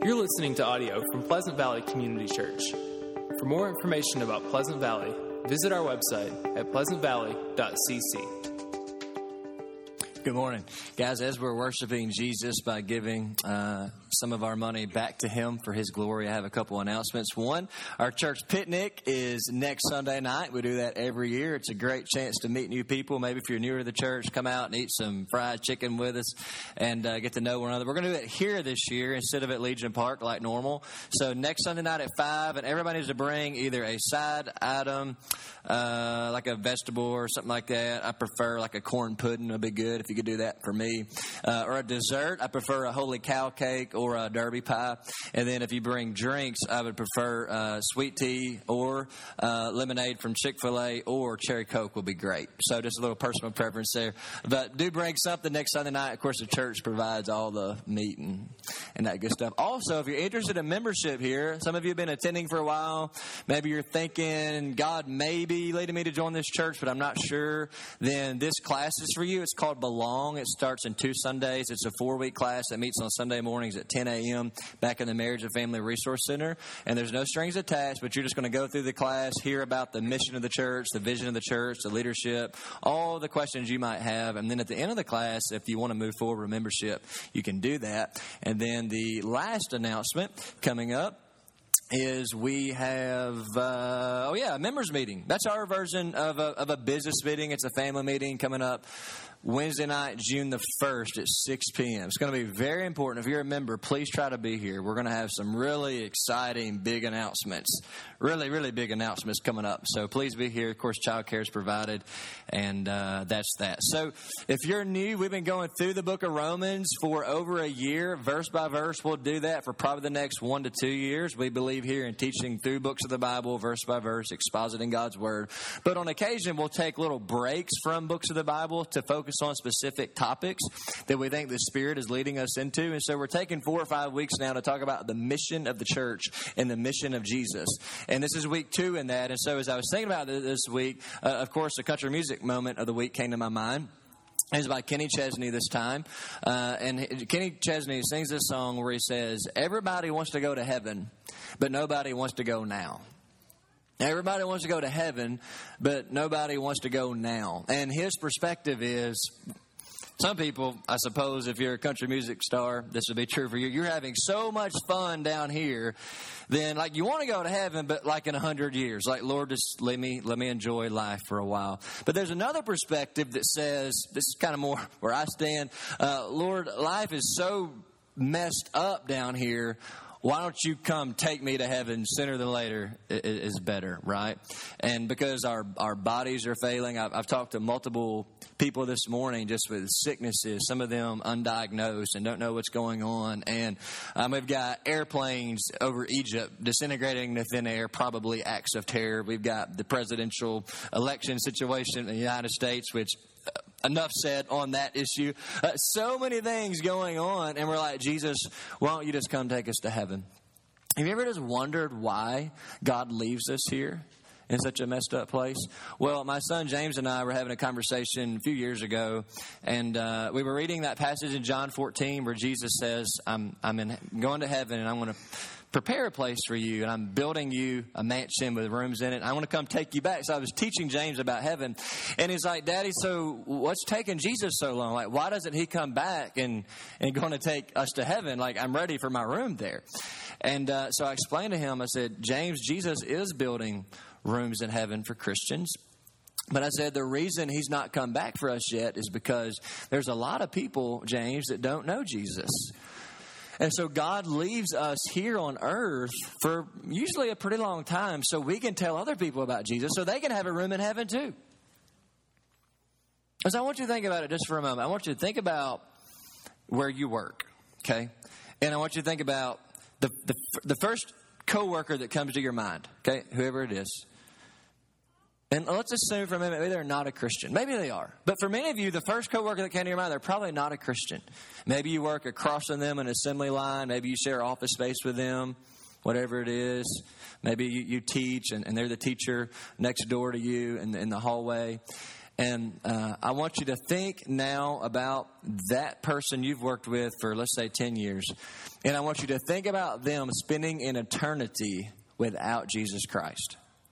You're listening to audio from Pleasant Valley Community Church. For more information about Pleasant Valley, visit our website at pleasantvalley.cc. Good morning. Guys, as we're worshiping Jesus by giving some of our money back to Him for His glory, I have a couple announcements. One, our church picnic is next Sunday night. We do that every year. It's a great chance to meet new people. Maybe if you're newer to the church, come out and eat some fried chicken with us and get to know one another. We're going to do it here this year instead of at Legion Park like normal. So next Sunday night at 5, and everybody needs to bring either a side item, like a vegetable or something like that. I prefer like a corn pudding would be good if you could do that for me. Or a dessert. I prefer a holy cow cake or a derby pie. And then if you bring drinks, I would prefer sweet tea or lemonade from Chick-fil-A, or cherry Coke would be great. So just a little personal preference there. But do bring something next Sunday night. Of course, the church provides all the meat and that good stuff. Also, if you're interested in membership here, some of you have been attending for a while. Maybe you're thinking, God may be leading me to join this church, but I'm not sure. Then this class is for you. It's called Belong. It starts in 2 Sundays. It's a 4-week class that meets on Sunday mornings at 10 a.m. back in the Marriage and Family Resource Center. And there's no strings attached, but you're just going to go through the class, hear about the mission of the church, the vision of the church, the leadership, all the questions you might have. And then at the end of the class, if you want to move forward with membership, you can do that. And then the last announcement coming up is we have, a members meeting. That's our version of a business meeting. It's a family meeting coming up Wednesday night, June the 1st at 6 p.m. It's going to be very important. If you're a member, please try to be here. We're going to have some really exciting, big announcements. Really, really big announcements coming up. So please be here. Of course, childcare is provided, and that's that. So if you're new, we've been going through the book of Romans for over a year, verse by verse. We'll do that for probably the next 1 to 2 years. We believe here in teaching through books of the Bible, verse by verse, expositing God's Word. But on occasion, we'll take little breaks from books of the Bible to focus on specific topics that we think the Spirit is leading us into. And so we're taking 4 or 5 weeks now to talk about the mission of the church and the mission of Jesus. And this is week 2 in that. And so as I was thinking about this week, of course, the country music moment of the week came to my mind. It's by Kenny Chesney this time. And Kenny Chesney sings this song where he says, everybody wants to go to heaven, but nobody wants to go now. Everybody wants to go to heaven, but nobody wants to go now. And his perspective is, some people, I suppose, if you're a country music star, this would be true for you. You're having so much fun down here, then like you want to go to heaven, but like in 100 years, like Lord, just let me enjoy life for a while. But there's another perspective that says, this is kind of more where I stand. Lord, life is so messed up down here. Why don't you come take me to heaven sooner than later is better, right? And because our bodies are failing, I've talked to multiple people this morning just with sicknesses, some of them undiagnosed and don't know what's going on. And we've got airplanes over Egypt disintegrating into thin air, probably acts of terror. We've got the presidential election situation in the United States, which enough said on that issue. So many things going on, and we're like, Jesus, why don't you just come take us to heaven? Have you ever just wondered why God leaves us here in such a messed up place? Well, my son James and I were having a conversation a few years ago, and we were reading that passage in John 14 where Jesus says, I'm going to heaven, and I'm going to prepare a place for you, and I'm building you a mansion with rooms in it. I want to come take you back. So I was teaching James about heaven, and he's like, Daddy, so what's taking Jesus so long? Like, why doesn't he come back and going to take us to heaven? Like, I'm ready for my room there. And so I explained to him, I said, James, Jesus is building rooms in heaven for Christians. But I said the reason he's not come back for us yet is because there's a lot of people, James, that don't know Jesus. And so God leaves us here on earth for usually a pretty long time so we can tell other people about Jesus so they can have a room in heaven too. So I want you to think about it just for a moment. I want you to think about where you work, okay? And I want you to think about the first coworker that comes to your mind, okay, whoever it is. And let's assume for a minute, maybe they're not a Christian. Maybe they are. But for many of you, the first coworker that came to your mind, they're probably not a Christian. Maybe you work across from them in an assembly line. Maybe you share office space with them, whatever it is. Maybe you teach, and they're the teacher next door to you in the hallway. And I want you to think now about that person you've worked with for, let's say, 10 years. And I want you to think about them spending an eternity without Jesus Christ.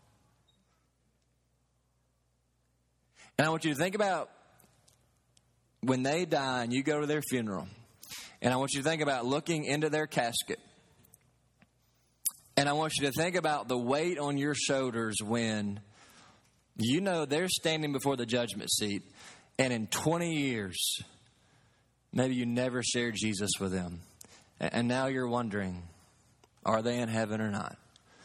And I want you to think about when they die and you go to their funeral. And I want you to think about looking into their casket. And I want you to think about the weight on your shoulders when you know they're standing before the judgment seat, and in 20 years, maybe you never shared Jesus with them. And now you're wondering, are they in heaven or not?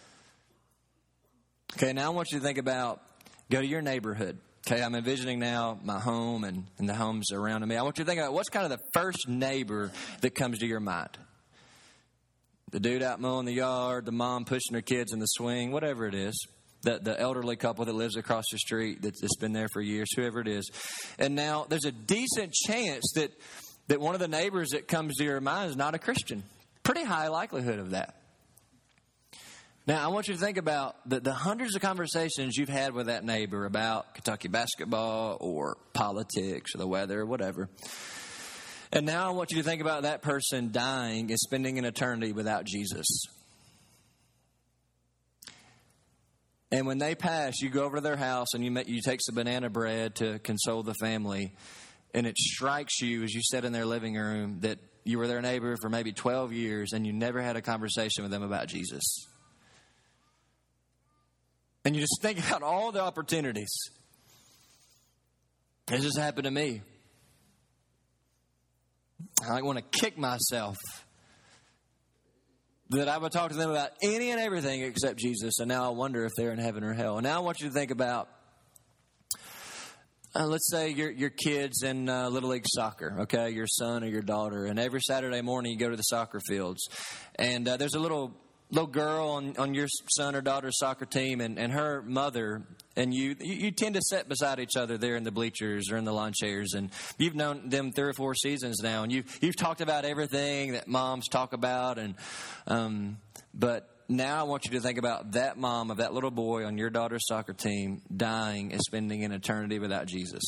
Okay, now I want you to think about, go to your neighborhood. Okay, I'm envisioning now my home and the homes around me. I want you to think about what's kind of the first neighbor that comes to your mind. The dude out mowing the yard, the mom pushing her kids in the swing, whatever it is. The elderly couple that lives across the street that's been there for years, whoever it is. And now there's a decent chance that one of the neighbors that comes to your mind is not a Christian. Pretty high likelihood of that. Now, I want you to think about the hundreds of conversations you've had with that neighbor about Kentucky basketball or politics or the weather or whatever. And now I want you to think about that person dying and spending an eternity without Jesus. And when they pass, you go over to their house and you take some banana bread to console the family. And it strikes you as you sit in their living room that you were their neighbor for maybe 12 years and you never had a conversation with them about Jesus. And you just think about all the opportunities. This just happened to me. I want to kick myself that I would talk to them about any and everything except Jesus. And now I wonder if they're in heaven or hell. And now I want you to think about, let's say your kids in Little League Soccer, okay? Your son or your daughter. And every Saturday morning you go to the soccer fields. And there's a little girl on your son or daughter's soccer team and her mother. And you tend to sit beside each other there in the bleachers or in the lawn chairs. And you've known them 3 or 4 seasons now. And you've talked about everything that moms talk about. But now I want you to think about that mom of that little boy on your daughter's soccer team dying and spending an eternity without Jesus.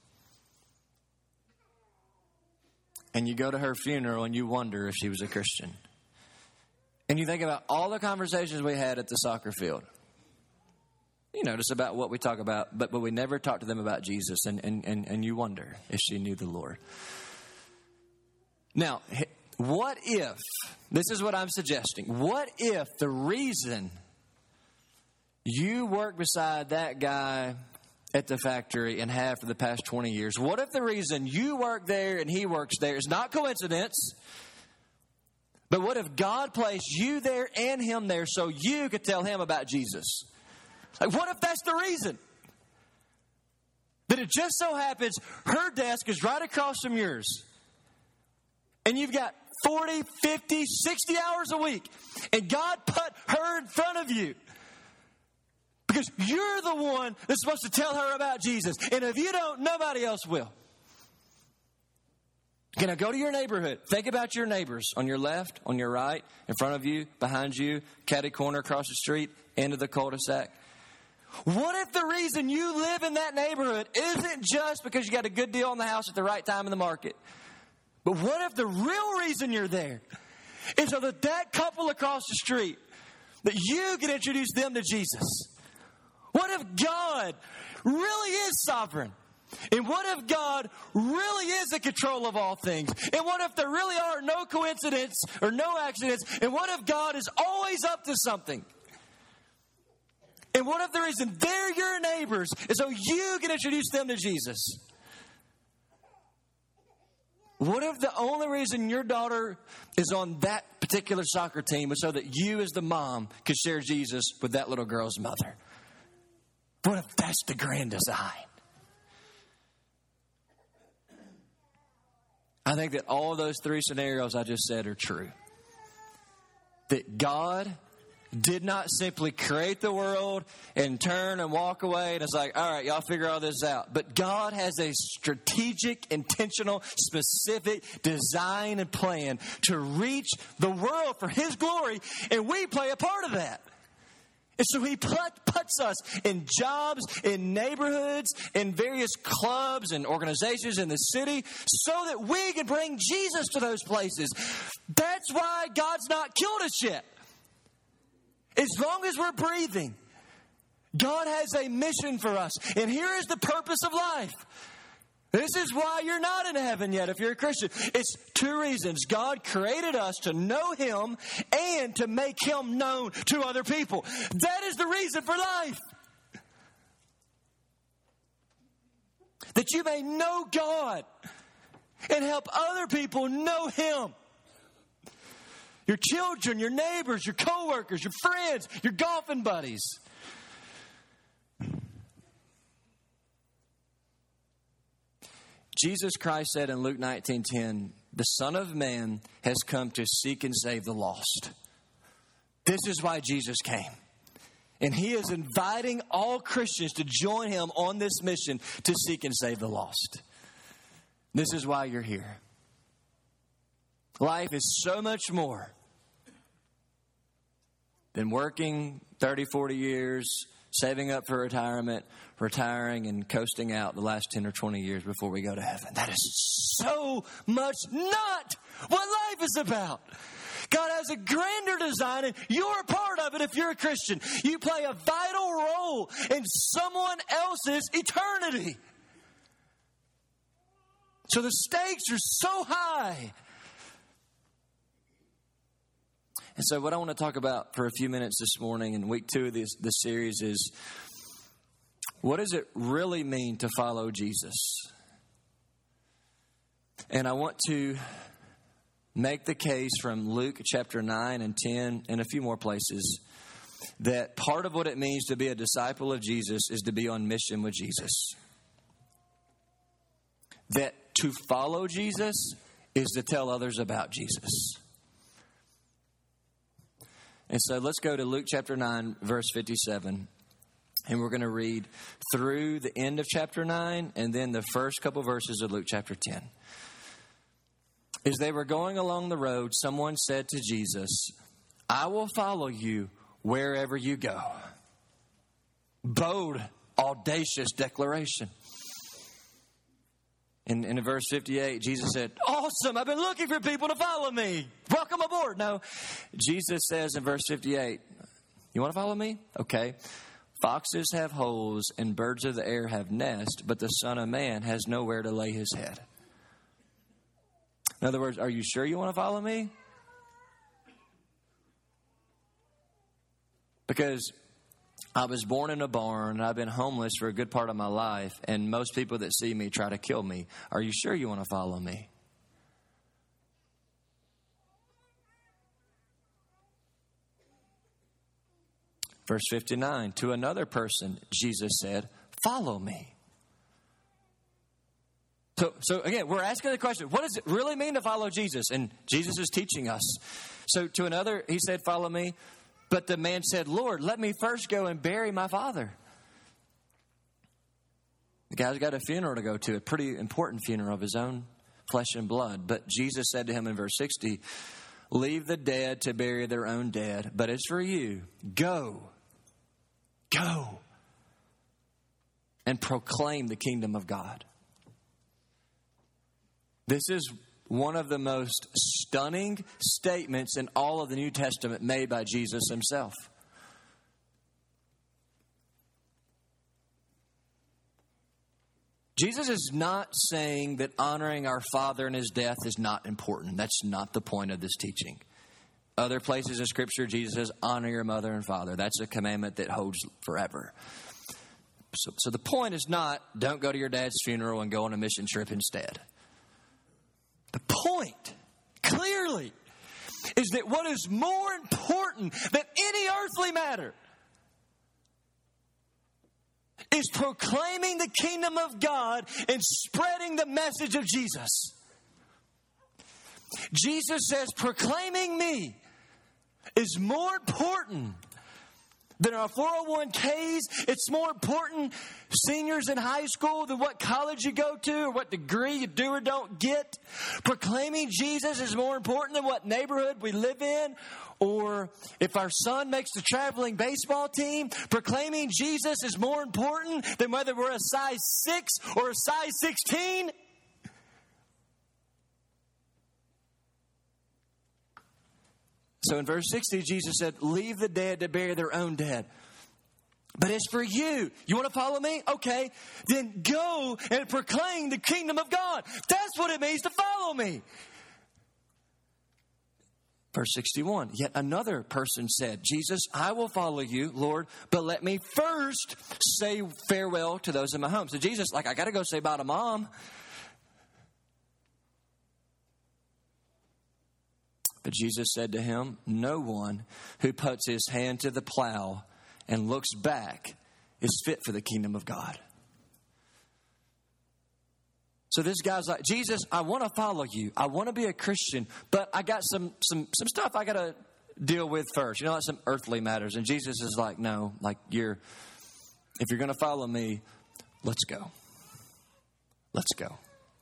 And you go to her funeral and you wonder if she was a Christian. And you think about all the conversations we had at the soccer field. You notice about what we talk about, but we never talk to them about Jesus, and you wonder if she knew the Lord. Now, what if, this is what I'm suggesting, what if the reason you work beside that guy at the factory and have for the past 20 years, what if the reason you work there and he works there is not coincidence, but what if God placed you there and him there so you could tell him about Jesus? Like, what if that's the reason? That it just so happens her desk is right across from yours. And you've got 40, 50, 60 hours a week. And God put her in front of you. Because you're the one that's supposed to tell her about Jesus. And if you don't, nobody else will. Okay, now go to your neighborhood. Think about your neighbors on your left, on your right, in front of you, behind you, catty corner across the street, end of the cul-de-sac. What if the reason you live in that neighborhood isn't just because you got a good deal on the house at the right time in the market? But what if the real reason you're there is so that couple across the street, that you can introduce them to Jesus? What if God really is sovereign? And what if God really is in control of all things? And what if there really are no coincidence or no accidents? And what if God is always up to something? And what if the reason they're your neighbors is so you can introduce them to Jesus? What if the only reason your daughter is on that particular soccer team is so that you as the mom can share Jesus with that little girl's mother? What if that's the grand design? I think that all of those 3 scenarios I just said are true. That God did not simply create the world and turn and walk away and it's like, all right, y'all figure all this out. But God has a strategic, intentional, specific design and plan to reach the world for his glory, and we play a part of that. And so he puts us in jobs, in neighborhoods, in various clubs and organizations in the city so that we can bring Jesus to those places. That's why God's not killed us yet. As long as we're breathing, God has a mission for us. And here is the purpose of life. This is why you're not in heaven yet if you're a Christian. It's two reasons. God created us to know Him and to make Him known to other people. That is the reason for life. That you may know God and help other people know Him. Your children, your neighbors, your coworkers, your friends, your golfing buddies. Jesus Christ said in Luke 19:10, the Son of Man has come to seek and save the lost. This is why Jesus came. And He is inviting all Christians to join Him on this mission to seek and save the lost. This is why you're here. Life is so much more than working 30, 40 years, saving up for retirement, retiring, and coasting out the last 10 or 20 years before we go to heaven. That is so much not what life is about. God has a grander design, and you're a part of it if you're a Christian. You play a vital role in someone else's eternity. So the stakes are so high. And so what I want to talk about for a few minutes this morning in week 2 of this series is, what does it really mean to follow Jesus? And I want to make the case from Luke chapter 9 and 10 and a few more places that part of what it means to be a disciple of Jesus is to be on mission with Jesus. That to follow Jesus is to tell others about Jesus. And so let's go to Luke chapter 9, verse 57. And we're going to read through the end of chapter 9 and then the first couple verses of Luke chapter 10. As they were going along the road, someone said to Jesus, I will follow you wherever you go. Bold, audacious declaration. And in verse 58, Jesus said, awesome, I've been looking for people to follow me. Welcome aboard. No, Jesus says in verse 58, you want to follow me? Okay. Foxes have holes and birds of the air have nests, but the Son of Man has nowhere to lay his head. In other words, are you sure you want to follow me? Because I was born in a barn, and I've been homeless for a good part of my life, and most people that see me try to kill me. Are you sure you want to follow me? Verse 59, to another person, Jesus said, follow me. So again, we're asking the question, what does it really mean to follow Jesus? And Jesus is teaching us. So to another, he said, follow me. But the man said, Lord, let me first go and bury my father. The guy's got a funeral to go to, a pretty important funeral of his own flesh and blood. But Jesus said to him in verse 60, leave the dead to bury their own dead. But as for you, go and proclaim the kingdom of God. This is one of the most stunning statements in all of the New Testament made by Jesus himself. Jesus is not saying that honoring our Father in His death is not important. That's not the point of this teaching. Other places in Scripture, Jesus says, honor your mother and father. That's a commandment that holds forever. So the point is not, don't go to your dad's funeral and go on a mission trip instead. The point, clearly, is that what is more important than any earthly matter is proclaiming the kingdom of God and spreading the message of Jesus. Jesus says, proclaiming me is more important than our 401ks. It's more important, seniors in high school, than what college you go to or what degree you do or don't get. Proclaiming Jesus is more important than what neighborhood we live in, or if our son makes the traveling baseball team. Proclaiming Jesus is more important than whether we're a size 6 or a size 16. So in verse 60, Jesus said, leave the dead to bury their own dead. But as for you, you want to follow me? Okay, then go and proclaim the kingdom of God. That's what it means to follow me. Verse 61, yet another person said, Jesus, I will follow you, Lord, but let me first say farewell to those in my home. So Jesus, I got to go say bye to mom. But Jesus said to him, no one who puts his hand to the plow and looks back is fit for the kingdom of God. So this guy's like, Jesus, I want to follow you. I want to be a Christian, but I got some stuff I got to deal with first. Like some earthly matters. And Jesus is like, no, if you're going to follow me, let's go. Let's go.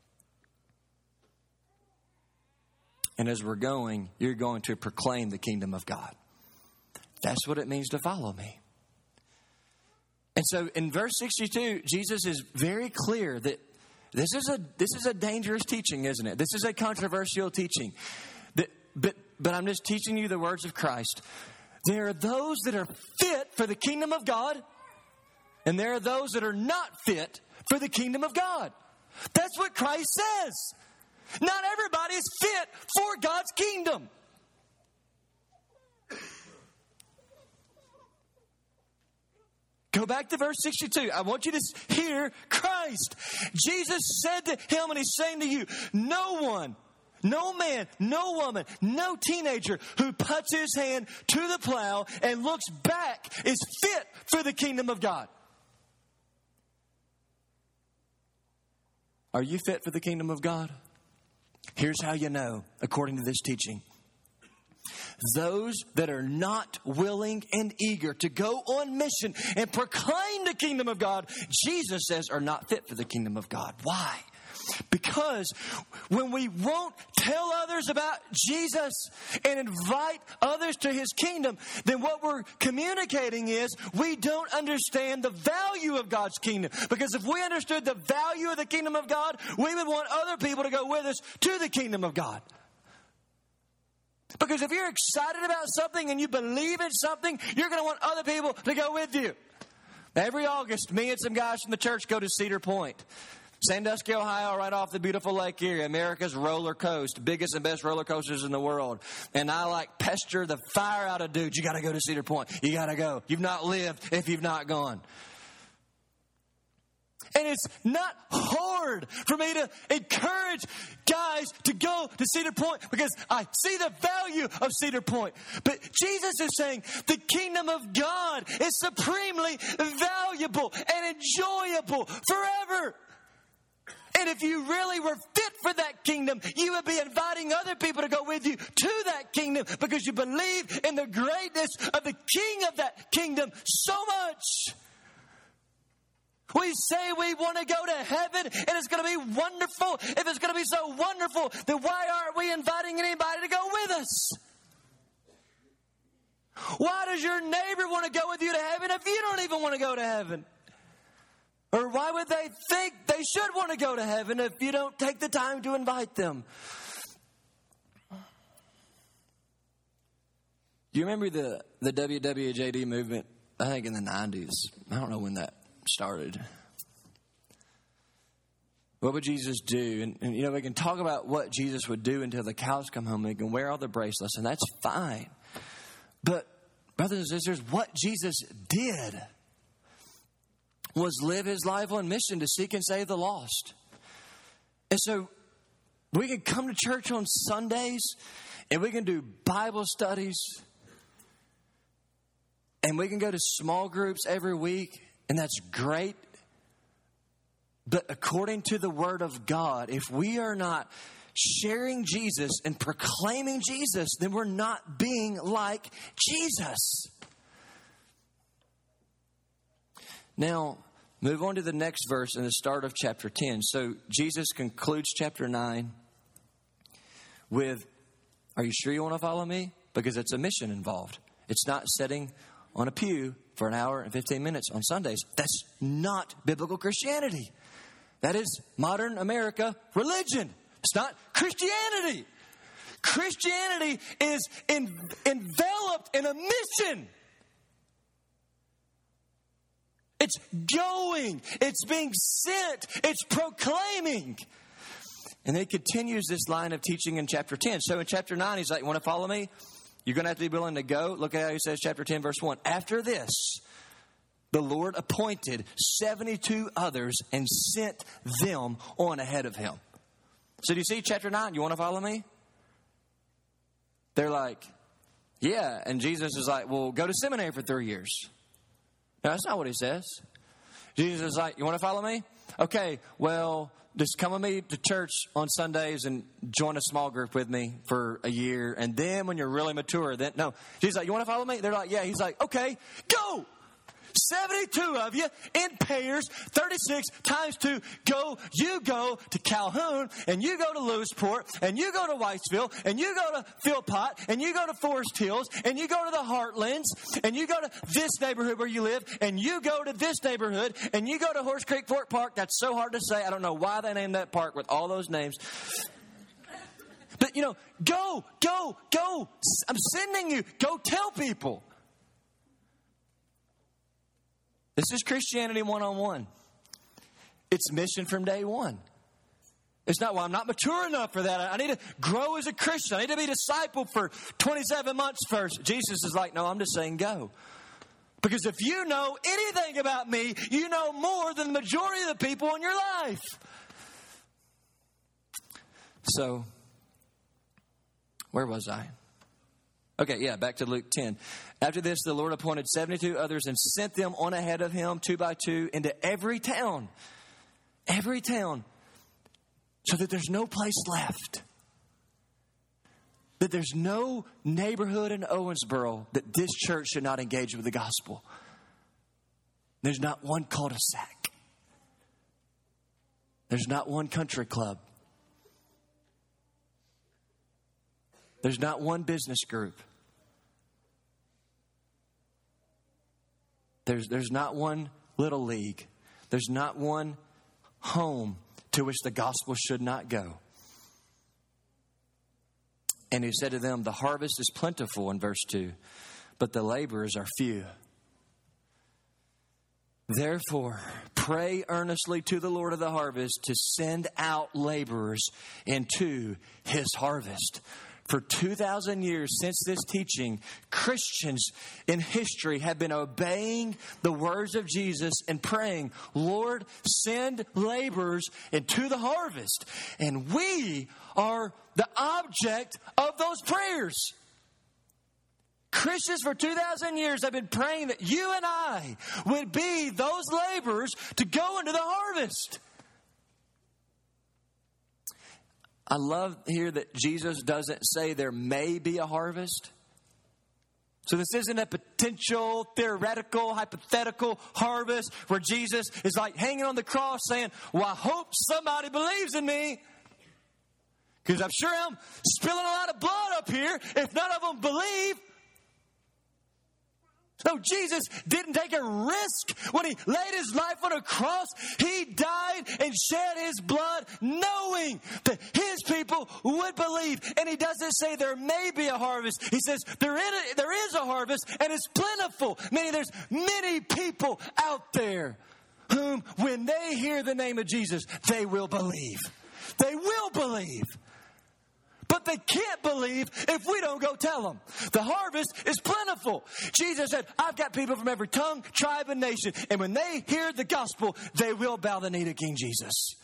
And as we're going, you're going to proclaim the kingdom of God. That's what it means to follow me. And so in verse 62, Jesus is very clear that this is a dangerous teaching, isn't it? This is a controversial teaching. But I'm just teaching you the words of Christ. There are those that are fit for the kingdom of God, and there are those that are not fit for the kingdom of God. That's what Christ says. Not everybody is fit for God's kingdom. Go back to verse 62. I want you to hear Christ. Jesus said to him, and he's saying to you, no one, no man, no woman, no teenager who puts his hand to the plow and looks back is fit for the kingdom of God. Are you fit for the kingdom of God? Here's how you know, according to this teaching. Those that are not willing and eager to go on mission and proclaim the kingdom of God, Jesus says, are not fit for the kingdom of God. Why? Because when we won't tell others about Jesus and invite others to his kingdom, then what we're communicating is we don't understand the value of God's kingdom. Because if we understood the value of the kingdom of God, we would want other people to go with us to the kingdom of God. Because if you're excited about something and you believe in something, you're going to want other people to go with you. Every August, me and some guys from the church go to Cedar Point, Sandusky, Ohio, right off the beautiful Lake Erie, America's roller coaster, biggest and best roller coasters in the world. And I pester the fire out of dudes. You got to go to Cedar Point. You got to go. You've not lived if you've not gone. And it's not hard for me to encourage guys to go to Cedar Point because I see the value of Cedar Point. But Jesus is saying the kingdom of God is supremely valuable and enjoyable forever. And if you really were fit for that kingdom, you would be inviting other people to go with you to that kingdom because you believe in the greatness of the king of that kingdom so much. We say we want to go to heaven and it's going to be wonderful. If it's going to be so wonderful, then why aren't we inviting anybody to go with us? Why does your neighbor want to go with you to heaven if you don't even want to go to heaven? Or why would they think they should want to go to heaven if you don't take the time to invite them? Do you remember the WWJD movement? I think in the 90s. I don't know when that started. What would Jesus do? And we can talk about what Jesus would do until the cows come home. He can wear all the bracelets, and that's fine. But, brothers and sisters, what Jesus did was live his life on mission to seek and save the lost. And so we can come to church on Sundays, and we can do Bible studies, and we can go to small groups every week, and that's great. But according to the Word of God, if we are not sharing Jesus and proclaiming Jesus, then we're not being like Jesus. Now, move on to the next verse in the start of chapter 10. So Jesus concludes chapter 9 with, are you sure you want to follow me? Because it's a mission involved. It's not sitting on a pew for an hour and 15 minutes on Sundays. That's not biblical Christianity. That is modern America religion. It's not Christianity. Christianity is enveloped in a mission. It's going. It's being sent. It's proclaiming. And then he continues this line of teaching in chapter 10. So in chapter 9, he's like, you want to follow me? You're going to have to be willing to go. Look at how he says, chapter 10, verse 1. After this, the Lord appointed 72 others and sent them on ahead of him. So do you see chapter 9? You want to follow me? They're like, yeah. And Jesus is like, well, go to seminary for 3 years. No, that's not what he says. Jesus is like, you want to follow me? Okay, well, just come with me to church on Sundays and join a small group with me for a year. And then when you're really mature, then, no. Jesus is like, you want to follow me? They're like, yeah. He's like, okay, go. 72 of you in pairs, 36 times 2. You go to Calhoun, and you go to Lewisport, and you go to Whitesville, and you go to Philpott, and you go to Forest Hills, and you go to the Heartlands, and you go to this neighborhood where you live, and you go to this neighborhood, and you go to Horse Creek Fork Park. That's so hard to say. I don't know why they named that park with all those names. But, go. I'm sending you. Go tell people. This is Christianity 101. It's mission from day one. It's not, well, I'm not mature enough for that. I need to grow as a Christian. I need to be discipled for 27 months first. Jesus is like, no, I'm just saying go. Because if you know anything about me, you know more than the majority of the people in your life. So, where was I? Okay, yeah, back to Luke 10. After this, the Lord appointed 72 others and sent them on ahead of him, 2 by 2, into every town, so that there's no place left. That there's no neighborhood in Owensboro that this church should not engage with the gospel. There's not one cul-de-sac. There's not one country club. There's not one business group. There's not one little league. There's not one home to which the gospel should not go. And he said to them, the harvest is plentiful in verse 2, but the laborers are few. Therefore, pray earnestly to the Lord of the harvest to send out laborers into his harvest. For 2,000 years since this teaching, Christians in history have been obeying the words of Jesus and praying, Lord, send laborers into the harvest. And we are the object of those prayers. Christians for 2,000 years have been praying that you and I would be those laborers to go into the harvest. I love here that Jesus doesn't say there may be a harvest. So this isn't a potential, theoretical, hypothetical harvest where Jesus is like hanging on the cross saying, well, I hope somebody believes in me. Because I'm sure I'm spilling a lot of blood up here if none of them believe. No, Jesus didn't take a risk when he laid his life on a cross. He died and shed his blood knowing that his people would believe. And he doesn't say there may be a harvest. He says there is a harvest and it's plentiful. Meaning there's many people out there whom when they hear the name of Jesus, they will believe. They will believe. But they can't believe if we don't go tell them. The harvest is plentiful. Jesus said, I've got people from every tongue, tribe, and nation. And when they hear the gospel, they will bow the knee to King Jesus.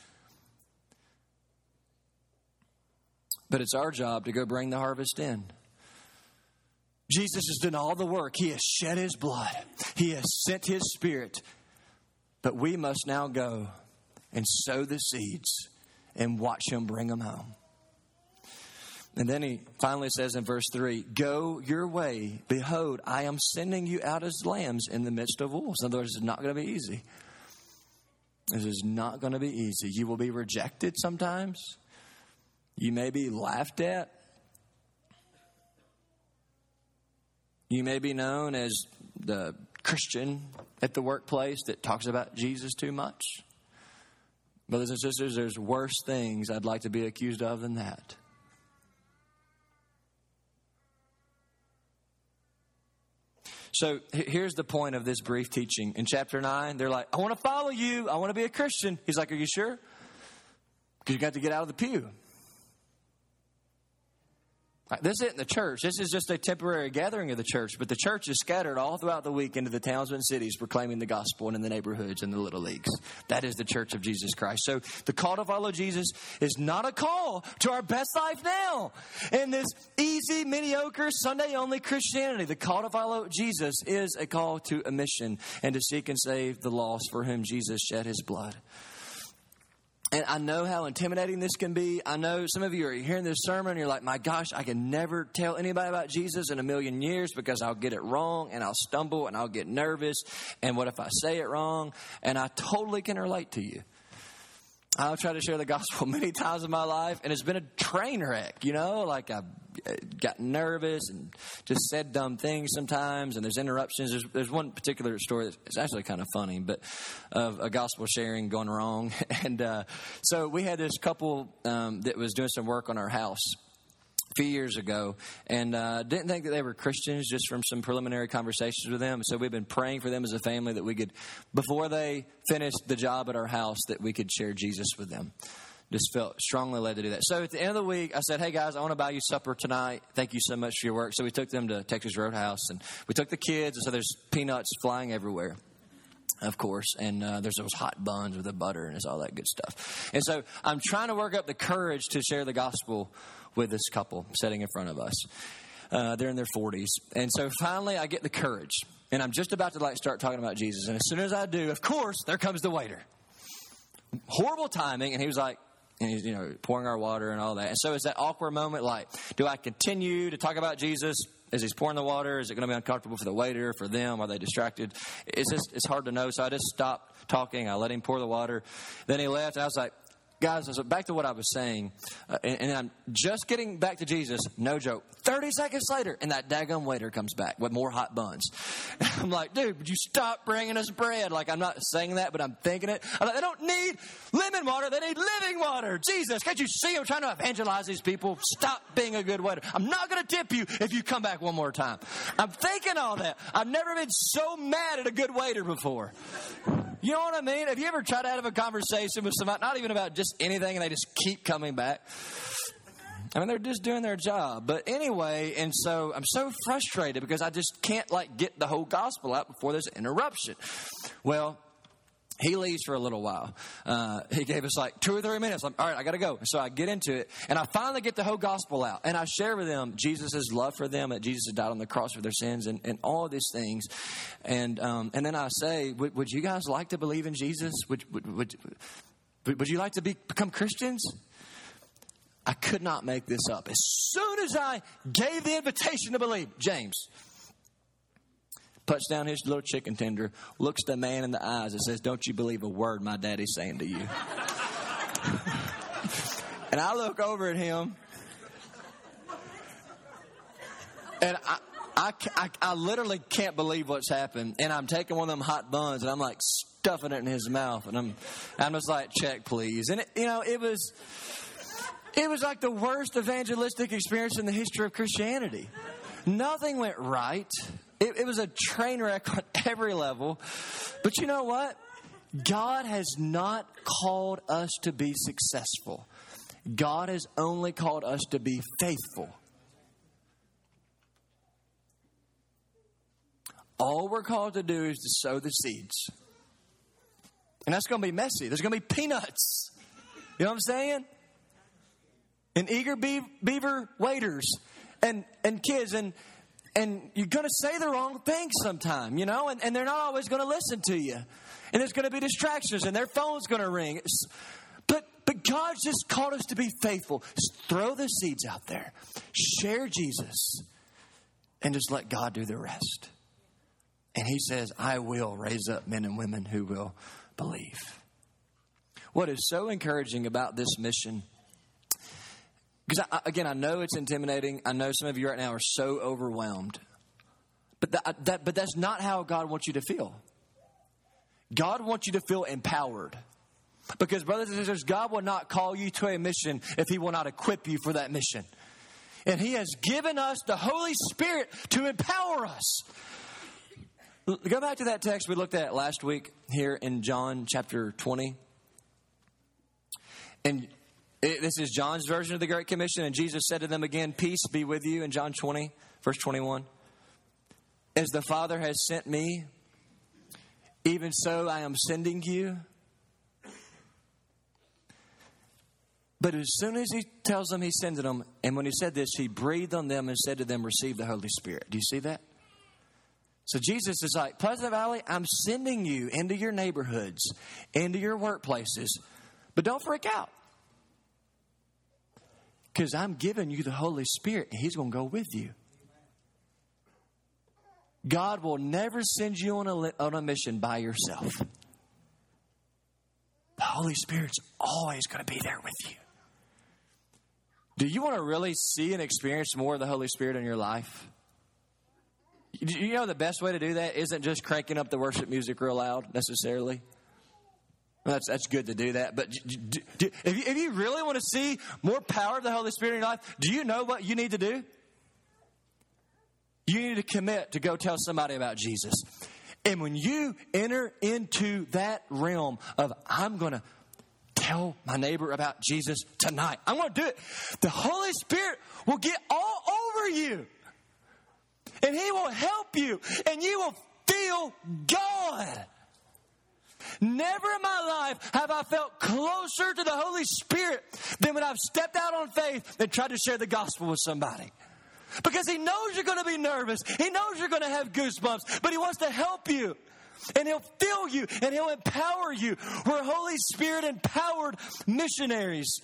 But it's our job to go bring the harvest in. Jesus has done all the work. He has shed his blood. He has sent his spirit. But we must now go and sow the seeds and watch him bring them home. And then he finally says in verse 3, go your way. Behold, I am sending you out as lambs in the midst of wolves. In other words, it's not going to be easy. This is not going to be easy. You will be rejected sometimes. You may be laughed at. You may be known as the Christian at the workplace that talks about Jesus too much. Brothers and sisters, there's worse things I'd like to be accused of than that. So here's the point of this brief teaching. In chapter 9, they're like, I want to follow you. I want to be a Christian. He's like, are you sure? Because you got to get out of the pew. This isn't the church. This is just a temporary gathering of the church. But the church is scattered all throughout the week into the towns and cities proclaiming the gospel and in the neighborhoods and the little leagues. That is the church of Jesus Christ. So the call to follow Jesus is not a call to our best life now. In this easy, mediocre, Sunday-only Christianity, the call to follow Jesus is a call to a mission and to seek and save the lost for whom Jesus shed his blood. And I know how intimidating this can be. I know some of you are hearing this sermon and you're like, my gosh, I can never tell anybody about Jesus in a million years because I'll get it wrong and I'll stumble and I'll get nervous. And what if I say it wrong? And I totally can relate to you. I've tried to share the gospel many times in my life, and it's been a train wreck, like I've got nervous and just said dumb things sometimes, and there's interruptions. There's one particular story that's actually kind of funny, but of a gospel sharing gone wrong. And so we had this couple that was doing some work on our house a few years ago, and didn't think that they were Christians just from some preliminary conversations with them. So we've been praying for them as a family that we could, before they finished the job at our house, that we could share Jesus with them. Just felt strongly led to do that. So at the end of the week, I said, hey guys, I want to buy you supper tonight. Thank you so much for your work. So we took them to Texas Roadhouse, and we took the kids, and so there's peanuts flying everywhere, of course, and there's those hot buns with the butter and it's all that good stuff. And so I'm trying to work up the courage to share the gospel with this couple sitting in front of us. They're in their 40s. And so finally I get the courage, and I'm just about to start talking about Jesus. And as soon as I do, of course, there comes the waiter. Horrible timing. And he was like, and he's, pouring our water and all that. And so it's that awkward moment, do I continue to talk about Jesus as he's pouring the water? Is it going to be uncomfortable for the waiter, for them? Are they distracted? It's hard to know. So I just stopped talking. I let him pour the water. Then he left. And I was like, guys, so back to what I was saying, and I'm just getting back to Jesus, no joke. 30 seconds later, and that daggum waiter comes back with more hot buns. And I'm like, dude, would you stop bringing us bread? I'm not saying that, but I'm thinking it. I'm like, they don't need lemon water, they need living water. Jesus, can't you see I'm trying to evangelize these people? Stop being a good waiter. I'm not going to tip you if you come back one more time. I'm thinking all that. I've never been so mad at a good waiter before. You know what I mean? Have you ever tried to have a conversation with somebody, not even about just anything, and they just keep coming back? I mean, they're just doing their job. But anyway, and so I'm so frustrated because I just can't get the whole gospel out before there's an interruption. Well, he leaves for a little while. He gave us 2 or 3 minutes. I'm, all right, I got to go. So I get into it, and I finally get the whole gospel out. And I share with them Jesus' love for them, that Jesus died on the cross for their sins, and all of these things. And then I say, would you guys like to believe in Jesus? Would you like to become Christians? I could not make this up. As soon as I gave the invitation to believe, James puts down his little chicken tender, looks the man in the eyes and says, don't you believe a word my daddy's saying to you? And I look over at him, and I literally can't believe what's happened. And I'm taking one of them hot buns, and I'm stuffing it in his mouth. And I'm just like, check, please. And it was like the worst evangelistic experience in the history of Christianity. Nothing went right. It was a train wreck on every level. But you know what? God has not called us to be successful. God has only called us to be faithful. All we're called to do is to sow the seeds. And that's going to be messy. There's going to be peanuts. You know what I'm saying? And eager beaver waiters and kids. And you're going to say the wrong thing sometime, and they're not always going to listen to you. And there's going to be distractions, and their phone's going to ring. But But God's just called us to be faithful. Just throw the seeds out there. Share Jesus. And just let God do the rest. And he says, I will raise up men and women who will believe. What is so encouraging about this mission, because I know it's intimidating. I know some of you right now are so overwhelmed. But that's not how God wants you to feel. God wants you to feel empowered. Because, brothers and sisters, God will not call you to a mission if he will not equip you for that mission. And he has given us the Holy Spirit to empower us. Go back to that text we looked at last week here in John chapter 20. And this is John's version of the Great Commission. And Jesus said to them again, peace be with you, in John 20, verse 21. As the Father has sent me, even so I am sending you. But as soon as he tells them he's sending them, and when he said this, he breathed on them and said to them, receive the Holy Spirit. Do you see that? So Jesus is like, Pleasant Valley, I'm sending you into your neighborhoods, into your workplaces. But don't freak out. Because I'm giving you the Holy Spirit, and he's going to go with you. God will never send you on a mission by yourself. The Holy Spirit's always going to be there with you. Do you want to really see and experience more of the Holy Spirit in your life? You know the best way to do that isn't just cranking up the worship music real loud necessarily. Well, that's good to do that. But if you really want to see more power of the Holy Spirit in your life, do you know what you need to do? You need to commit to go tell somebody about Jesus. And when you enter into that realm of, I'm going to tell my neighbor about Jesus tonight, I'm going to do it, the Holy Spirit will get all over you. And he will help you. And you will feel God. Never in my life have I felt closer to the Holy Spirit than when I've stepped out on faith and tried to share the gospel with somebody. Because he knows you're going to be nervous. He knows you're going to have goosebumps. But he wants to help you. And he'll fill you. And he'll empower you. We're Holy Spirit empowered missionaries.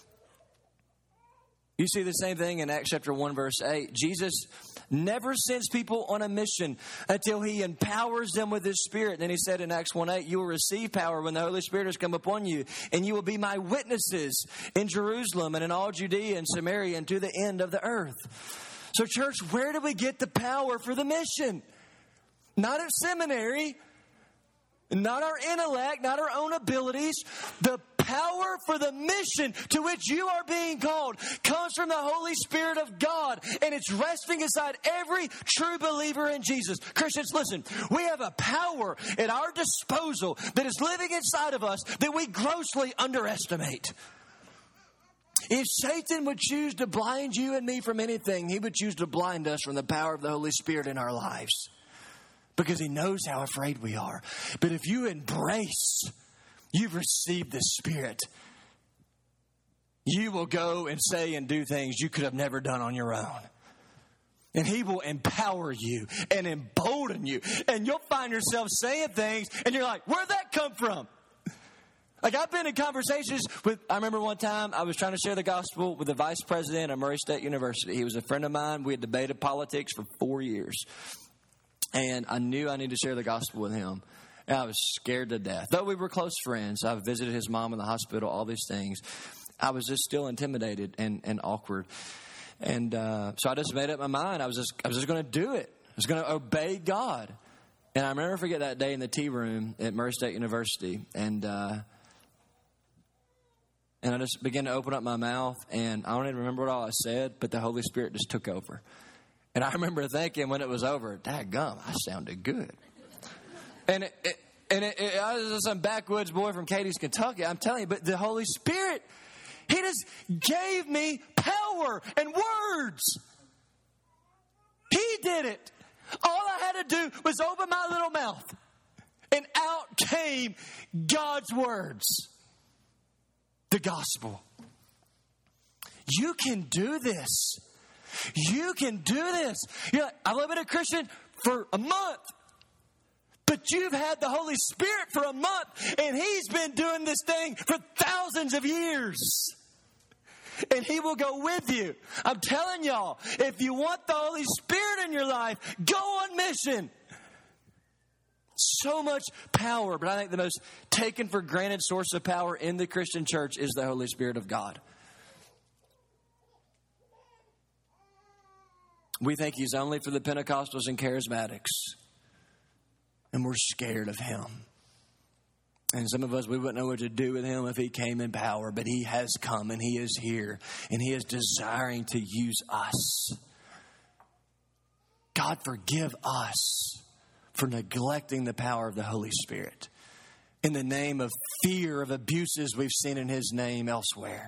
You see the same thing in Acts chapter 1 verse 8. Jesus never sends people on a mission until he empowers them with his Spirit. Then he said in Acts 1:8, you will receive power when the Holy Spirit has come upon you, and you will be my witnesses in Jerusalem and in all Judea and Samaria and to the end of the earth. So church, where do we get the power for the mission? Not at seminary, not our intellect, not our own abilities. The power for the mission to which you are being called comes from the Holy Spirit of God, and it's resting inside every true believer in Jesus. Christians, listen, we have a power at our disposal that is living inside of us that we grossly underestimate. If Satan would choose to blind you and me from anything, he would choose to blind us from the power of the Holy Spirit in our lives. Because he knows how afraid we are. But if you embrace, you've received the Spirit, you will go and say and do things you could have never done on your own. And he will empower you and embolden you. And you'll find yourself saying things and you're like, where'd that come from? Like I've been in conversations with, I remember one time I was trying to share the gospel with the vice president of Murray State University. He was a friend of mine. We had debated politics for 4 years. And I knew I needed to share the gospel with him. And I was scared to death. Though we were close friends, I visited his mom in the hospital, all these things. I was just still intimidated and awkward. And so I just made up my mind. I was just going to do it. I was going to obey God. And I never forget that day in the tea room at Murray State University. And I just began to open up my mouth. And I don't even remember what all I said, but the Holy Spirit just took over. And I remember thinking when it was over, daggum, I sounded good. And I was some backwoods boy from Cadiz, Kentucky. I'm telling you, but the Holy Spirit, he just gave me power and words. He did it. All I had to do was open my little mouth. And out came God's words. The gospel. You can do this. You can do this. You're like, I've been a Christian for a month. But you've had the Holy Spirit for a month, and He's been doing this thing for thousands of years. And He will go with you. I'm telling y'all, if you want the Holy Spirit in your life, go on mission. So much power, but I think the most taken for granted source of power in the Christian church is the Holy Spirit of God. We think He's only for the Pentecostals and charismatics. And we're scared of Him. And some of us, we wouldn't know what to do with Him if He came in power. But He has come and He is here. And He is desiring to use us. God, forgive us for neglecting the power of the Holy Spirit. In the name of fear of abuses we've seen in His name elsewhere.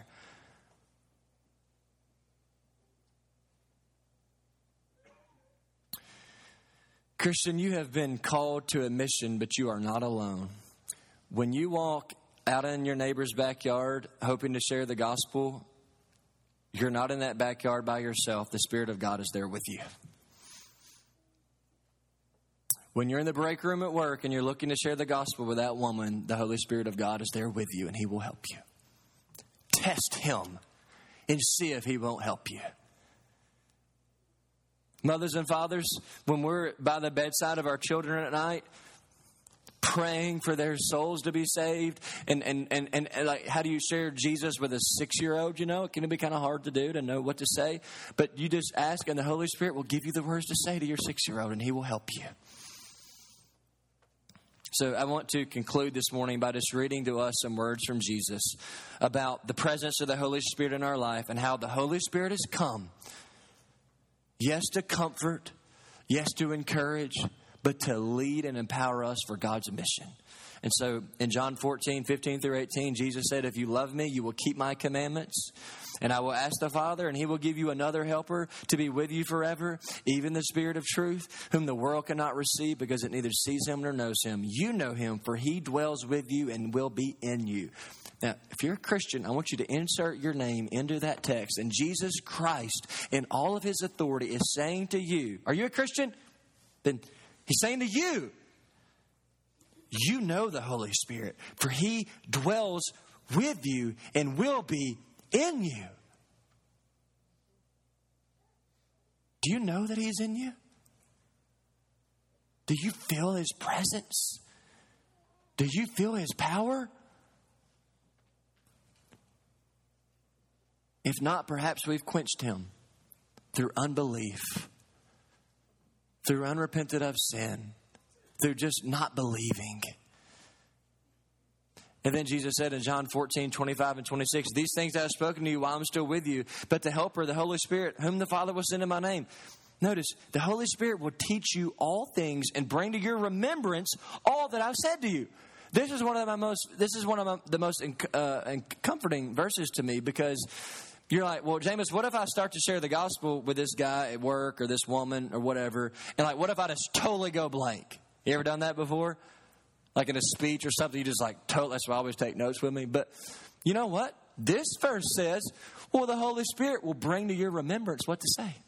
Christian, you have been called to a mission, but you are not alone. When you walk out in your neighbor's backyard hoping to share the gospel, you're not in that backyard by yourself. The Spirit of God is there with you. When you're in the break room at work and you're looking to share the gospel with that woman, the Holy Spirit of God is there with you and He will help you. Test Him and see if He won't help you. Mothers and fathers, when we're by the bedside of our children at night, praying for their souls to be saved, and like, how do you share Jesus with a 6-year-old? You know, it can be kind of hard to do, to know what to say. But you just ask, and the Holy Spirit will give you the words to say to your 6-year-old, and He will help you. So I want to conclude this morning by just reading to us some words from Jesus about the presence of the Holy Spirit in our life and how the Holy Spirit has come. Yes, to comfort. Yes, to encourage. But to lead and empower us for God's mission. And so in John 14:15-18, Jesus said, if you love me, you will keep my commandments. And I will ask the Father, and He will give you another helper to be with you forever, even the Spirit of truth, whom the world cannot receive because it neither sees Him nor knows Him. You know Him, for He dwells with you and will be in you. Now, if you're a Christian, I want you to insert your name into that text. And Jesus Christ, in all of His authority, is saying to you, are you a Christian? Then He's saying to you, you know the Holy Spirit, for He dwells with you and will be in you. Do you know that He's in you? Do you feel His presence? Do you feel His power? If not, perhaps we've quenched Him through unbelief, through unrepented of sin, through just not believing. And then Jesus said in John 14:25-26, these things I have spoken to you while I'm still with you, but the Helper, the Holy Spirit, whom the Father will send in my name. Notice, the Holy Spirit will teach you all things and bring to your remembrance all that I've said to you. This is one of the most comforting verses to me, because you're like, well, Jameis, what if I start to share the gospel with this guy at work or this woman or whatever? And like, what if I just totally go blank? You ever done that before? Like in a speech or something, you just like, totally, that's why I always take notes with me. But you know what? This verse says, well, the Holy Spirit will bring to your remembrance what to say.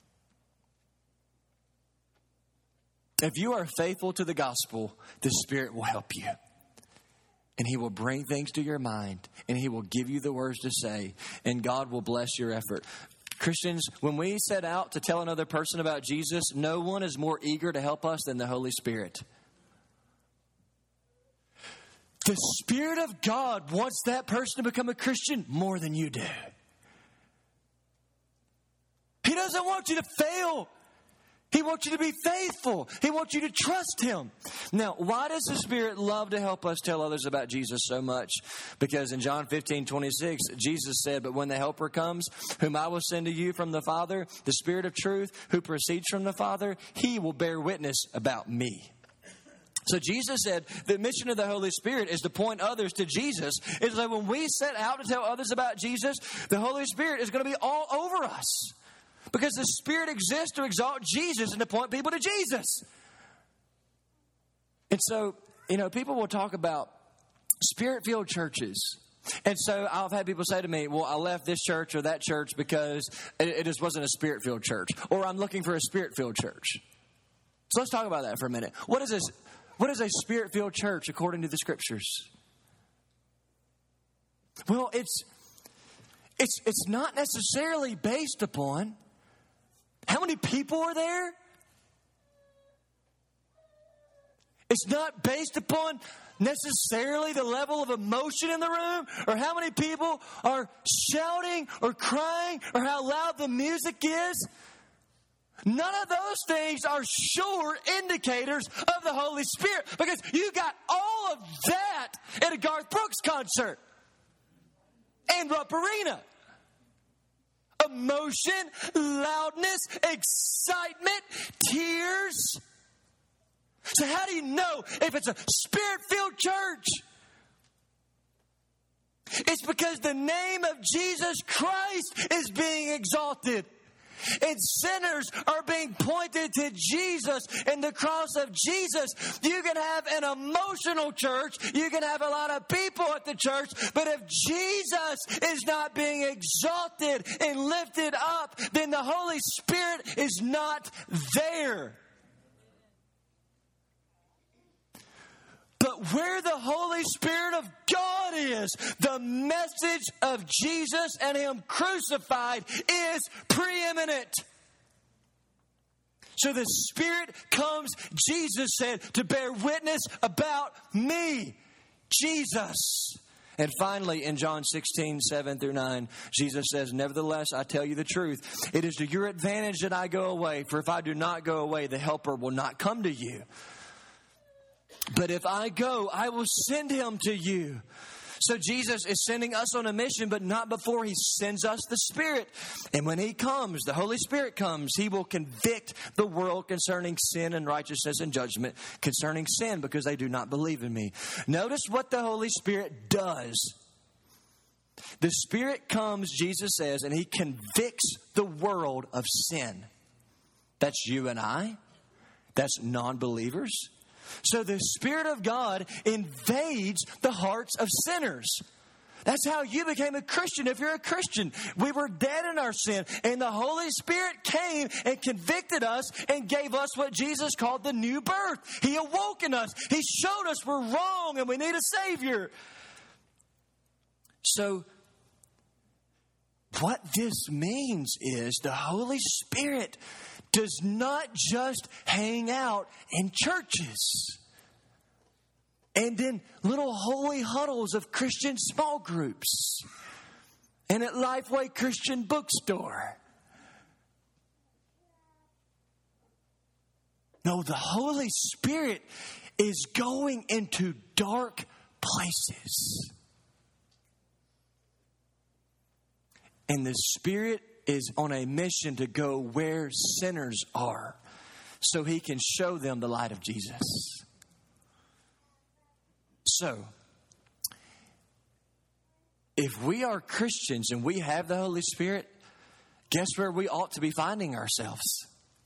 If you are faithful to the gospel, the Spirit will help you. And He will bring things to your mind. And He will give you the words to say. And God will bless your effort. Christians, when we set out to tell another person about Jesus, no one is more eager to help us than the Holy Spirit. The Spirit of God wants that person to become a Christian more than you do. He doesn't want you to fail. He wants you to be faithful. He wants you to trust Him. Now, why does the Spirit love to help us tell others about Jesus so much? Because in John 15:26, Jesus said, but when the Helper comes, whom I will send to you from the Father, the Spirit of truth, who proceeds from the Father, He will bear witness about me. So Jesus said the mission of the Holy Spirit is to point others to Jesus. It's like when we set out to tell others about Jesus, the Holy Spirit is going to be all over us. Because the Spirit exists to exalt Jesus and to point people to Jesus. And so, people will talk about Spirit-filled churches. And so I've had people say to me, well, I left this church or that church because it just wasn't a Spirit-filled church. Or I'm looking for a Spirit-filled church. So let's talk about that for a minute. What is this? what is a Spirit-filled church according to the Scriptures? Well, it's not necessarily based upon how many people are there. It's not based upon necessarily the level of emotion in the room or how many people are shouting or crying or how loud the music is. None of those things are sure indicators of the Holy Spirit, because you got all of that at a Garth Brooks concert and Rupp Arena. Emotion, loudness, excitement, tears. So how do you know if it's a Spirit-filled church? It's because the name of Jesus Christ is being exalted. And sinners are being pointed to Jesus and the cross of Jesus. You can have an emotional church. You can have a lot of people at the church. But if Jesus is not being exalted and lifted up, then the Holy Spirit is not there. But where the Holy Spirit of God is, the message of Jesus and Him crucified is preeminent. So the Spirit comes, Jesus said, to bear witness about me, Jesus. And finally, in John 16:7-9, Jesus says, "Nevertheless, I tell you the truth. It is to your advantage that I go away. For if I do not go away, the Helper will not come to you. But if I go, I will send Him to you." So Jesus is sending us on a mission, but not before He sends us the Spirit. And when He comes, the Holy Spirit comes, He will convict the world concerning sin and righteousness and judgment. Concerning sin, because they do not believe in me. Notice what the Holy Spirit does. The Spirit comes, Jesus says, and He convicts the world of sin. That's you and I. That's non-believers. So the Spirit of God invades the hearts of sinners. That's how you became a Christian. If you're a Christian, we were dead in our sin, and the Holy Spirit came and convicted us and gave us what Jesus called the new birth. He awoke in us. He showed us we're wrong and we need a Savior. So what this means is the Holy Spirit does not just hang out in churches and in little holy huddles of Christian small groups and at Lifeway Christian Bookstore. No, the Holy Spirit is going into dark places. And the Spirit is on a mission to go where sinners are so He can show them the light of Jesus. So, if we are Christians and we have the Holy Spirit, guess where we ought to be finding ourselves?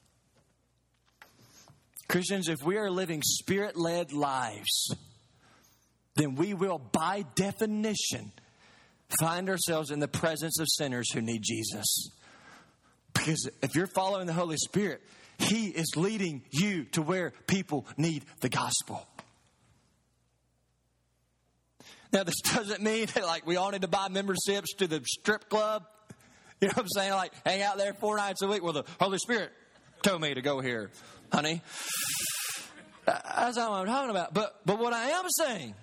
Christians, if we are living Spirit-led lives, then we will, by definition, find ourselves in the presence of sinners who need Jesus. Because if you're following the Holy Spirit, He is leading you to where people need the gospel. Now, this doesn't mean that, like, we all need to buy memberships to the strip club. You know what I'm saying? Like, hang out there 4 nights a week. Well, the Holy Spirit told me to go here, honey. That's not what I'm talking about. But what I am saying...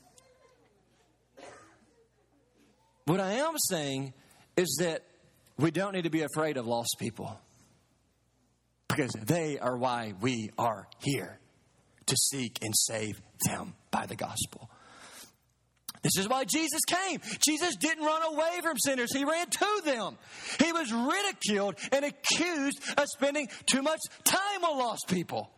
What I am saying is that we don't need to be afraid of lost people, because they are why we are here, to seek and save them by the gospel. This is why Jesus came. Jesus didn't run away from sinners. He ran to them. He was ridiculed and accused of spending too much time on lost people.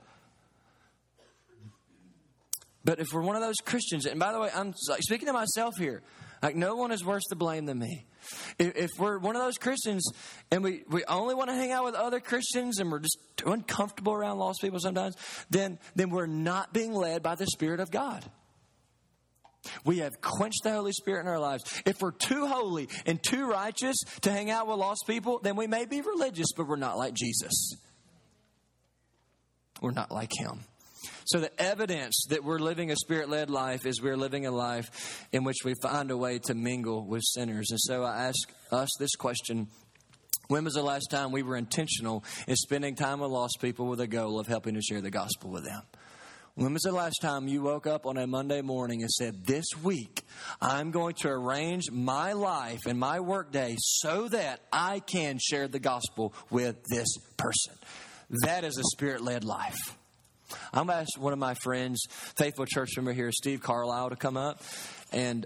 But if we're one of those Christians, and by the way, I'm speaking to myself here, like, no one is worse to blame than me. If we're one of those Christians and we only want to hang out with other Christians and we're just too uncomfortable around lost people sometimes, then we're not being led by the Spirit of God. We have quenched the Holy Spirit in our lives. If we're too holy and too righteous to hang out with lost people, then we may be religious, but we're not like Jesus. We're not like Him. So the evidence that we're living a Spirit-led life is we're living a life in which we find a way to mingle with sinners. And so I ask us this question: when was the last time we were intentional in spending time with lost people with a goal of helping to share the gospel with them? When was the last time you woke up on a Monday morning and said, this week, I'm going to arrange my life and my work day so that I can share the gospel with this person? That is a Spirit-led life. I'm going to ask one of my friends, faithful church member here, Steve Carlisle, to come up. And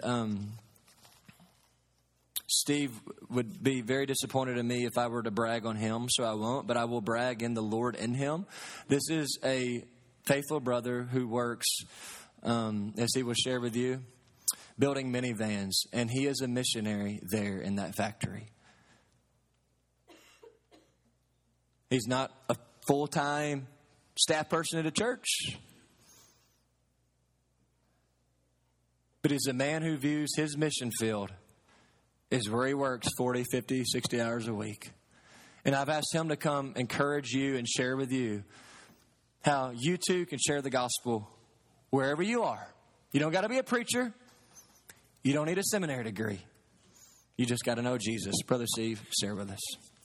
Steve would be very disappointed in me if I were to brag on him, so I won't. But I will brag in the Lord in him. This is a faithful brother who works, as he will share with you, building minivans. And he is a missionary there in that factory. He's not a full-time staff person at a church, but he's a man who views his mission field is where he works 40, 50, 60 hours a week. And I've asked him to come encourage you and share with you how you too can share the gospel wherever you are. You don't got to be a preacher. You don't need a seminary degree. You just got to know Jesus. Brother Steve, share with us.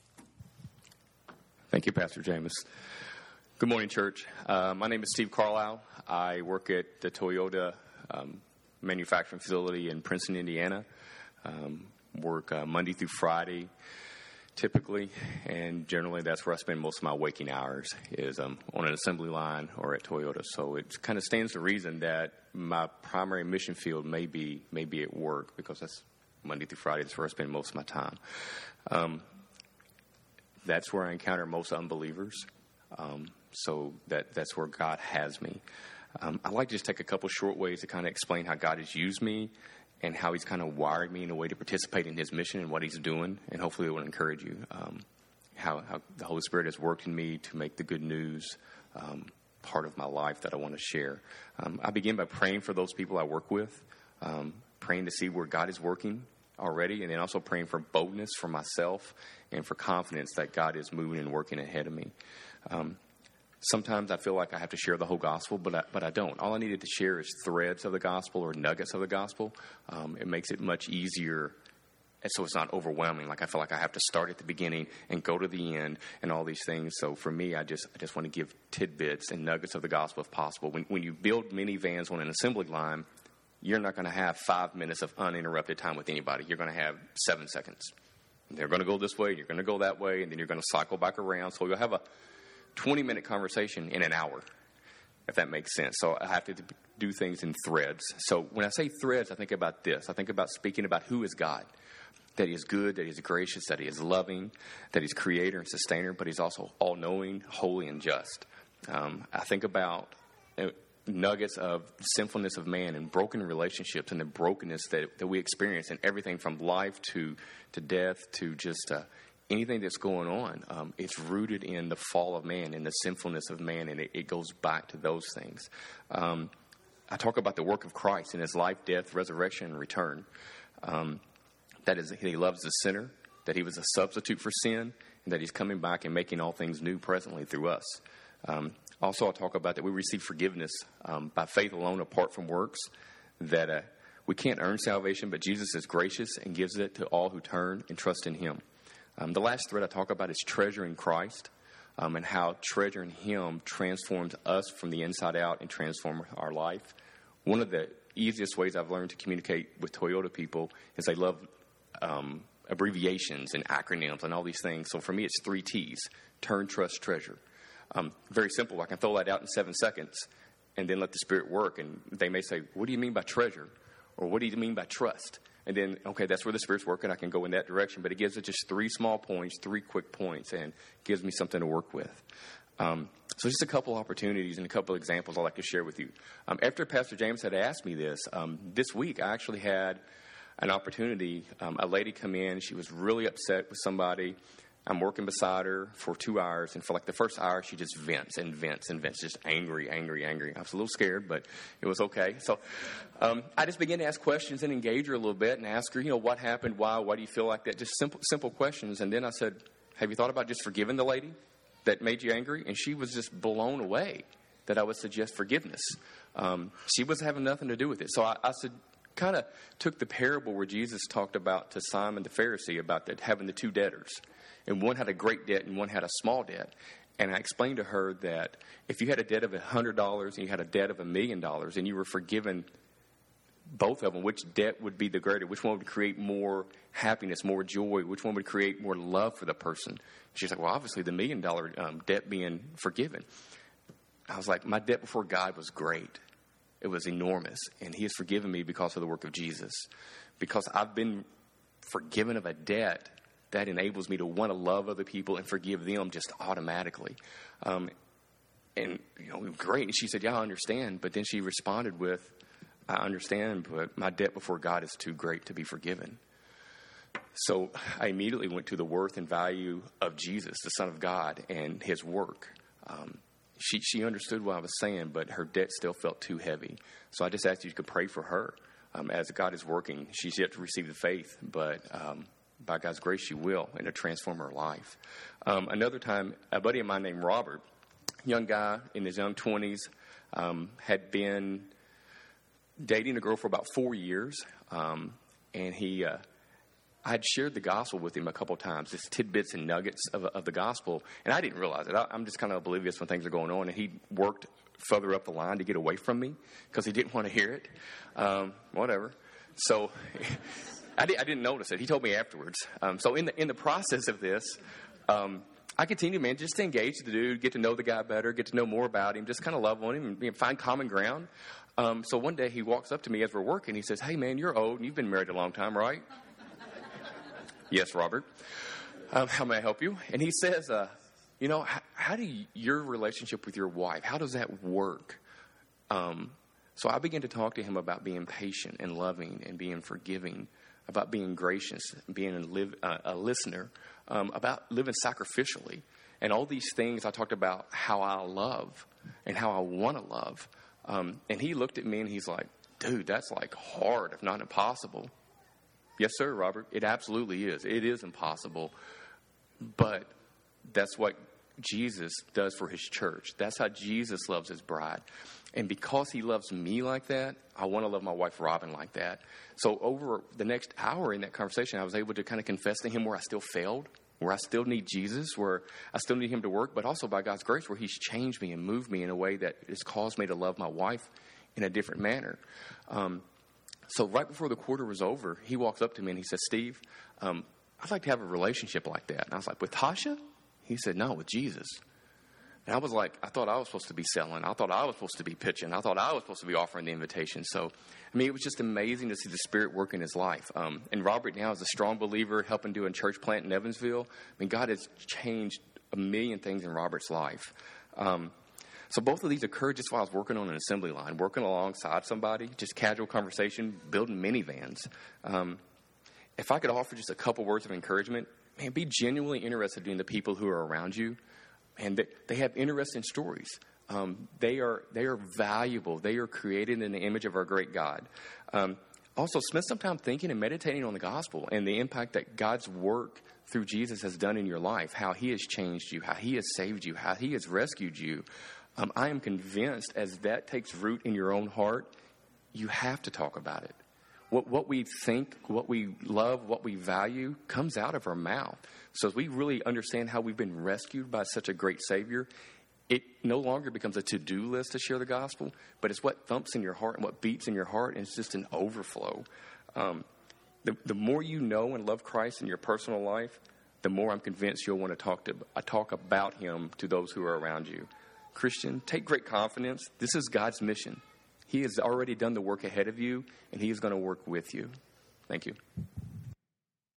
Thank you, Pastor James. Good morning, church. My name is Steve Carlisle. I work at the Toyota manufacturing facility in Princeton, Indiana. Work Monday through Friday, typically, and generally that's where I spend most of my waking hours is on an assembly line or at Toyota. So it kind of stands to reason that my primary mission field may be at work, because that's Monday through Friday. That's where I spend most of my time. That's where I encounter most unbelievers. So that's where God has me. I'd like to just take a couple short ways to kind of explain how God has used me and how he's kind of wired me in a way to participate in his mission and what he's doing. And hopefully it will encourage you how the Holy Spirit has worked in me to make the good news part of my life that I want to share. I begin by praying for those people I work with, praying to see where God is working already, and then also praying for boldness for myself and for confidence that God is moving and working ahead of me. Sometimes I feel like I have to share the whole gospel, but I don't. All I needed to share is threads of the gospel or nuggets of the gospel. It makes it much easier, so it's not overwhelming. Like I feel like I have to start at the beginning and go to the end and all these things. So for me, I just want to give tidbits and nuggets of the gospel if possible. When you build minivans on an assembly line, you're not going to have 5 minutes of uninterrupted time with anybody. You're going to have 7 seconds. They're going to go this way, you're going to go that way, and then you're going to cycle back around. So you'll have a 20-minute conversation in an hour, if that makes sense. So I have to do things in threads. So when I say threads, I think about this. I think about speaking about who is God, that he is good, that he is gracious, that he is loving, that he's creator and sustainer, but he's also all-knowing, holy, and just. I think about nuggets of sinfulness of man and broken relationships and the brokenness that we experience, and everything from life to death to just anything that's going on. It's rooted in the fall of man and the sinfulness of man, and it goes back to those things. I talk about the work of Christ in his life, death, resurrection, and return. That is, he loves the sinner, that he was a substitute for sin, and that he's coming back and making all things new presently through us. Also, I'll talk about that we receive forgiveness by faith alone, apart from works, that we can't earn salvation, but Jesus is gracious and gives it to all who turn and trust in him. The last thread I talk about is treasuring Christ, and how treasuring him transforms us from the inside out and transforms our life. One of the easiest ways I've learned to communicate with Toyota people is they love abbreviations and acronyms and all these things. So for me, it's 3 T's: turn, trust, treasure. Very simple. I can throw that out in 7 seconds and then let the Spirit work. And they may say, what do you mean by treasure? Or what do you mean by trust? And then, okay, that's where the Spirit's working. I can go in that direction. But it gives it just 3 small points, 3 quick points, and gives me something to work with. So just a couple opportunities and a couple examples I'd like to share with you. After Pastor James had asked me this week I actually had an opportunity. A lady come in. She was really upset with somebody. I'm working beside her for 2 hours, and for like the first hour, she just vents, just angry. I was a little scared, but it was okay. So I just began to ask questions and engage her a little bit and ask her, what happened, why do you feel like that? Just simple questions. And then I said, have you thought about just forgiving the lady that made you angry? And she was just blown away that I would suggest forgiveness. She was having nothing to do with it. So I kind of took the parable where Jesus talked about to Simon the Pharisee about that having the two debtors. And one had a great debt and one had a small debt. And I explained to her that if you had a debt of $100 and you had a debt of $1 million and you were forgiven both of them, which debt would be the greater? Which one would create more happiness, more joy? Which one would create more love for the person? She's like, well, obviously the $1 million debt being forgiven. I was like, my debt before God was great. It was enormous. And he has forgiven me because of the work of Jesus. Because I've been forgiven of a debt that enables me to want to love other people and forgive them just automatically. And, great. And she said, yeah, I understand. But then she responded with, I understand, but my debt before God is too great to be forgiven. So I immediately went to the worth and value of Jesus, the Son of God, and his work. She understood what I was saying, but her debt still felt too heavy. So I just asked you to pray for her as God is working. She's yet to receive the faith, but by God's grace, she will, and to transform her life. Another time, a buddy of mine named Robert, young guy in his young 20s, had been dating a girl for about 4 years, and I had shared the gospel with him a couple times, just tidbits and nuggets of the gospel, and I didn't realize it. I'm just kind of oblivious when things are going on, and he worked further up the line to get away from me because he didn't want to hear it. Whatever. So I didn't notice it. He told me afterwards. So in the process of this, I continued, man, just to engage the dude, get to know the guy better, get to know more about him, just kind of love on him and find common ground. So one day he walks up to me as we're working. He says, hey, man, you're old and you've been married a long time, right? Yes, Robert. How may I help you? And he says, how do your relationship with your wife, how does that work? So I began to talk to him about being patient and loving and being forgiving, about being gracious, being a listener, about living sacrificially. And all these things I talked about how I love and how I want to love. And he looked at me and he's like, dude, that's like hard, if not impossible. Yes, sir, Robert. It absolutely is. It is impossible. But that's what Jesus does for his church. That's how Jesus loves his bride. And because he loves me like that, I want to love my wife, Robin, like that. So over the next hour in that conversation, I was able to kind of confess to him where I still failed, where I still need Jesus, where I still need him to work, but also by God's grace, where he's changed me and moved me in a way that has caused me to love my wife in a different manner. So right before the quarter was over, he walks up to me and he says, Steve, I'd like to have a relationship like that. And I was like, with Tasha? He said, no, with Jesus. And I was like, I thought I was supposed to be selling. I thought I was supposed to be pitching. I thought I was supposed to be offering the invitation. So, it was just amazing to see the Spirit work in his life. And Robert now is a strong believer, helping do a church plant in Evansville. God has changed a million things in Robert's life. So both of these occurred just while I was working on an assembly line, working alongside somebody, just casual conversation, building minivans. If I could offer just a couple words of encouragement, man, be genuinely interested in the people who are around you. And they have interesting stories. They are valuable. They are created in the image of our great God. Also, spend some time thinking and meditating on the gospel and the impact that God's work through Jesus has done in your life, how he has changed you, how he has saved you, how he has rescued you. I am convinced as that takes root in your own heart, you have to talk about it. What we think, what we love, what we value comes out of our mouth. So as we really understand how we've been rescued by such a great Savior, it no longer becomes a to-do list to share the gospel, but it's what thumps in your heart and what beats in your heart, and it's just an overflow. The more you know and love Christ in your personal life, the more I'm convinced you'll want to talk about him to those who are around you. Christian, take great confidence. This is God's mission. He has already done the work ahead of you, and he is going to work with you. Thank you.